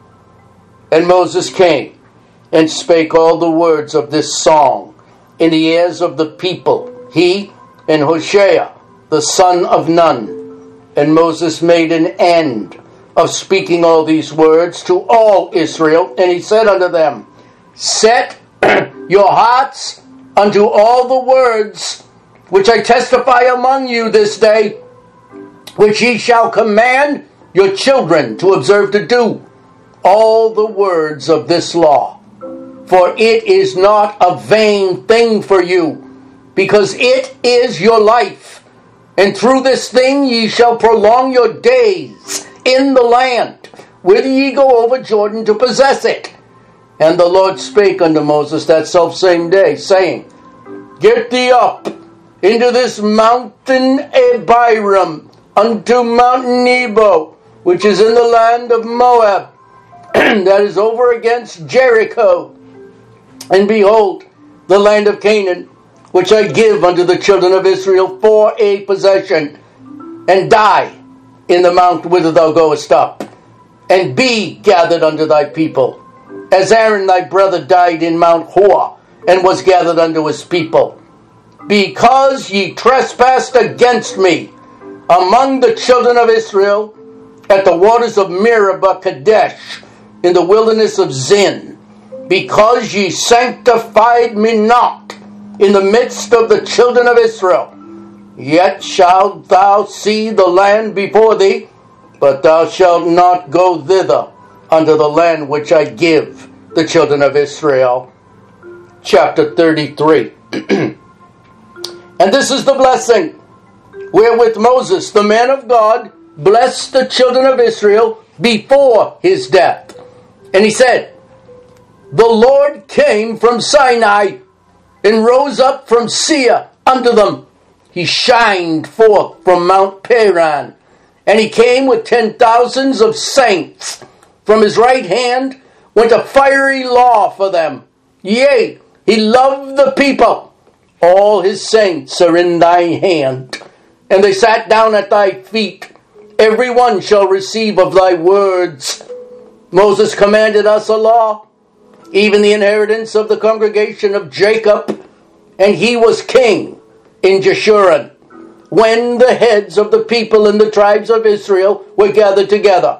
And Moses came and spake all the words of this song in the ears of the people, he and Hoshea the son of Nun. And Moses made an end of speaking all these words to all Israel, and he said unto them, set your hearts unto all the words which I testify among you this day, which ye shall command your children to observe to do, all the words of this law. For it is not a vain thing for you, because it is your life. And through this thing ye shall prolong your days in the land, whither ye go over Jordan to possess it. And the Lord spake unto Moses that selfsame day, saying, get thee up into this mountain Abiram, unto Mount Nebo, which is in the land of Moab, that is over against Jericho. And behold, the land of Canaan, which I give unto the children of Israel for a possession, and die in the mount whither thou goest up, and be gathered unto thy people, as Aaron thy brother died in Mount Hor, and was gathered unto his people, because ye trespassed against me among the children of Israel at the waters of Meribah Kadesh, in the wilderness of Zin, because ye sanctified me not in the midst of the children of Israel. Yet shalt thou see the land before thee, but thou shalt not go thither unto the land which I give the children of Israel. Chapter 33. And this is the blessing wherewith Moses, the man of God, blessed the children of Israel before his death. And he said, the Lord came from Sinai, and rose up from Seir unto them. He shined forth from Mount Paran, and he came with 10,000s of saints. From his right hand went a fiery law for them. Yea, he loved the people. All his saints are in thy hand, and they sat down at thy feet. Every one shall receive of thy words. Moses commanded us a law, even the inheritance of the congregation of Jacob, and he was king in Jeshurun, when the heads of the people and the tribes of Israel were gathered together.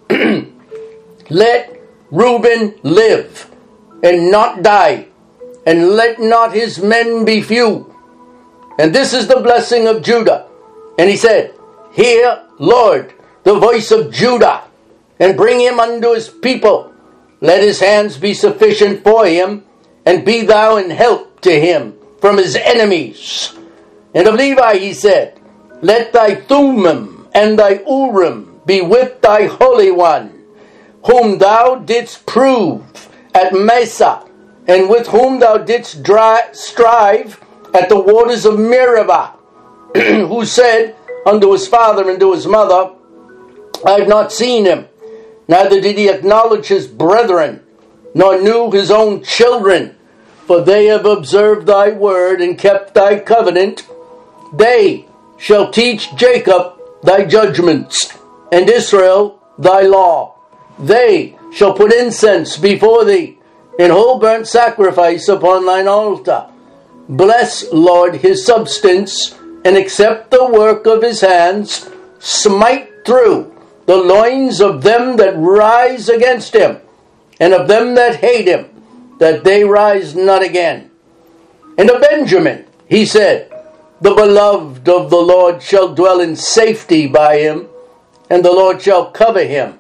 Let Reuben live, and not die, and let not his men be few. And this is the blessing of Judah. And he said, hear, Lord, the voice of Judah, and bring him unto his people, let his hands be sufficient for him, and be thou an help to him from his enemies. And of Levi he said, let thy Thummim and thy Urim be with thy Holy One, whom thou didst prove at Mesa, and with whom thou didst strive at the waters of Meribah, who said unto his father and to his mother, I have not seen him, neither did he acknowledge his brethren, nor knew his own children, for they have observed thy word and kept thy covenant. They shall teach Jacob thy judgments, and Israel thy law. They shall put incense before thee, and whole burnt sacrifice upon thine altar. Bless, Lord, his substance, and accept the work of his hands. Smite through the loins of them that rise against him, and of them that hate him, that they rise not again. And of Benjamin he said, the beloved of the Lord shall dwell in safety by him, and the Lord shall cover him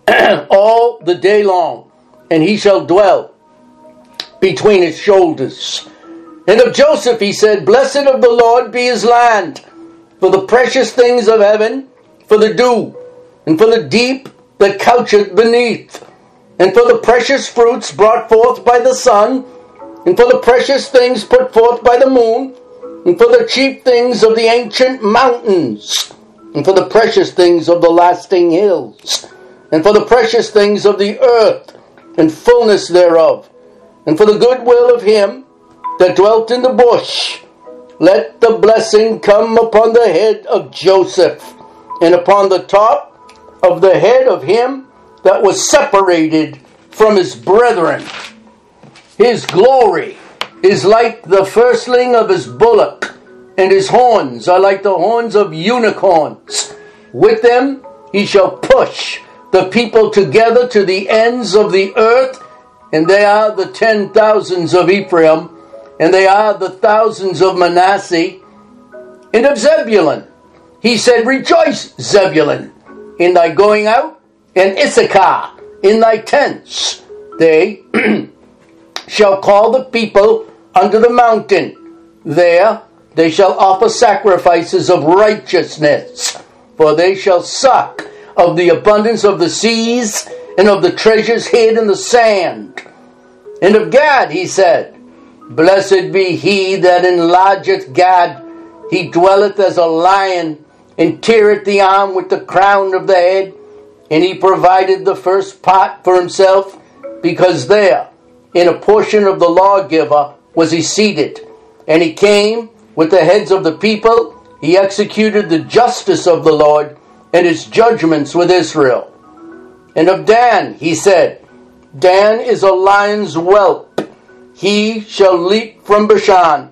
all the day long, and he shall dwell between his shoulders. And of Joseph he said, blessed of the Lord be his land, for the precious things of heaven, for the dew, and for the deep that coucheth beneath, and for the precious fruits brought forth by the sun, and for the precious things put forth by the moon, and for the chief things of the ancient mountains, and for the precious things of the lasting hills, and for the precious things of the earth, and fullness thereof, and for the goodwill of him that dwelt in the bush. Let the blessing come upon the head of Joseph, and upon the top of the head of him that was separated from his brethren. His glory is like the firstling of his bullock, and his horns are like the horns of unicorns. With them he shall push the people together to the ends of the earth, and they are the 10,000s of Ephraim, and they are the thousands of Manasseh. And of Zebulun he said, rejoice, Zebulun, in thy going out, and Issachar in thy tents. They shall call the people unto the mountain. There they shall offer sacrifices of righteousness, for they shall suck of the abundance of the seas, and of the treasures hid in the sand. And of Gad he said, blessed be he that enlargeth Gad. He dwelleth as a lion, and teareth the arm with the crown of the head. And he provided the first part for himself, because there, in a portion of the lawgiver, was he seated. And he came with the heads of the people. He executed the justice of the Lord, and his judgments with Israel. And of Dan he said, Dan is a lion's whelp. He shall leap from Bashan.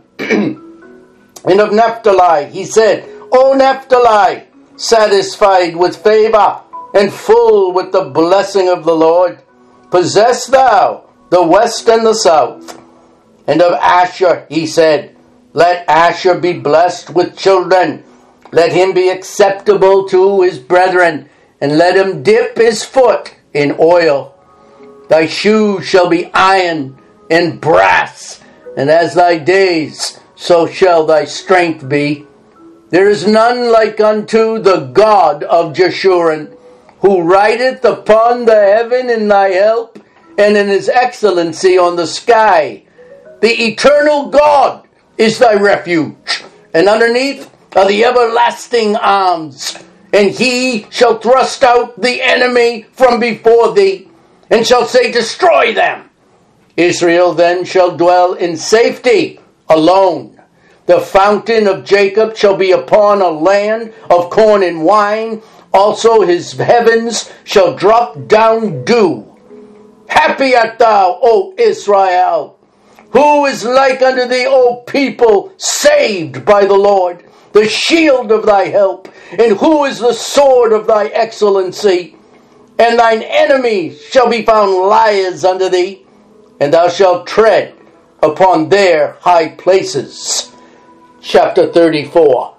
And of Naphtali he said, O Naphtali, satisfied with favor, and full with the blessing of the Lord, possess thou the west and the south. And of Asher he said, let Asher be blessed with children. Let him be acceptable to his brethren, and let him dip his foot in oil. Thy shoes shall be iron and brass, and as thy days, so shall thy strength be. There is none like unto the God of Jeshurun, who rideth upon the heaven in thy help, and in his excellency on the sky. The eternal God is thy refuge, and underneath are the everlasting arms. And he shall thrust out the enemy from before thee, and shall say, destroy them. Israel then shall dwell in safety alone. The fountain of Jacob shall be upon a land of corn and wine. Also his heavens shall drop down dew. Happy art thou, O Israel! Who is like unto thee, O people, saved by the Lord, the shield of thy help? And who is the sword of thy excellency? And thine enemies shall be found liars unto thee, and thou shalt tread upon their high places. Chapter 34.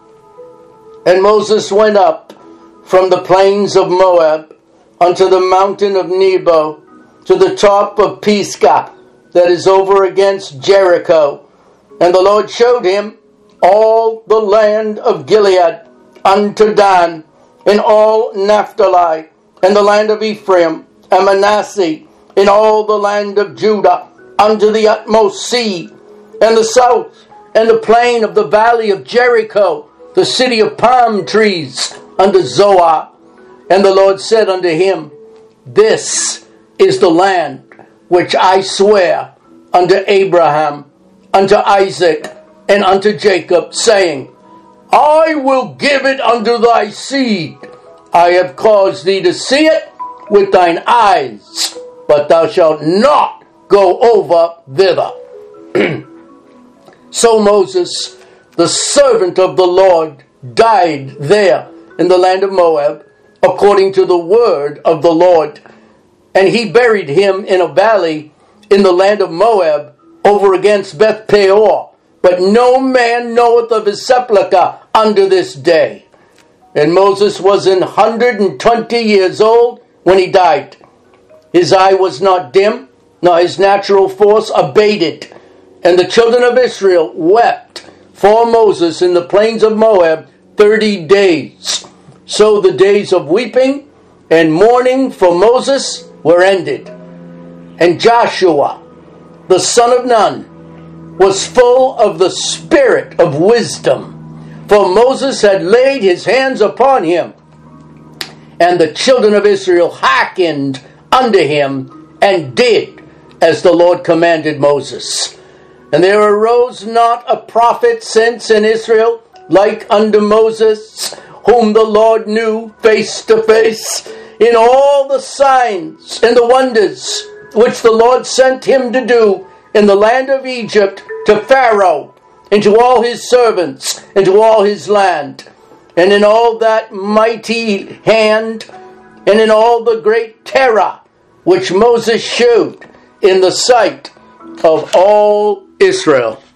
And Moses went up from the plains of Moab unto the mountain of Nebo, to the top of Pisgah, that is over against Jericho. And the Lord showed him all the land of Gilead unto Dan, and all Naphtali, and the land of Ephraim, and Manasseh, and all the land of Judah, unto the utmost sea, and the south, and the plain of the valley of Jericho, the city of palm trees, unto Zoar. And the Lord said unto him, This is the land which I swear unto Abraham, unto Isaac, and unto Jacob, saying, I will give it unto thy seed. I have caused thee to see it with thine eyes, but thou shalt not go over thither. So Moses, the servant of the Lord, died there in the land of Moab, according to the word of the Lord. And he buried him in a valley in the land of Moab, over against Beth Peor. But no man knoweth of his sepulchre unto this day. And Moses was 120 years old when he died. His eye was not dim, nor his natural force abated. And the children of Israel wept for Moses in the plains of Moab 30 days. So the days of weeping and mourning for Moses were ended. And Joshua, the son of Nun, was full of the spirit of wisdom, for Moses had laid his hands upon him. And the children of Israel hearkened unto him, and did as the Lord commanded Moses. And there arose not a prophet since in Israel like unto Moses, whom the Lord knew face to face, in all the signs and the wonders which the Lord sent him to do in the land of Egypt, to Pharaoh, and to all his servants, and to all his land, and in all that mighty hand, and in all the great terror which Moses shewed in the sight of all Israel.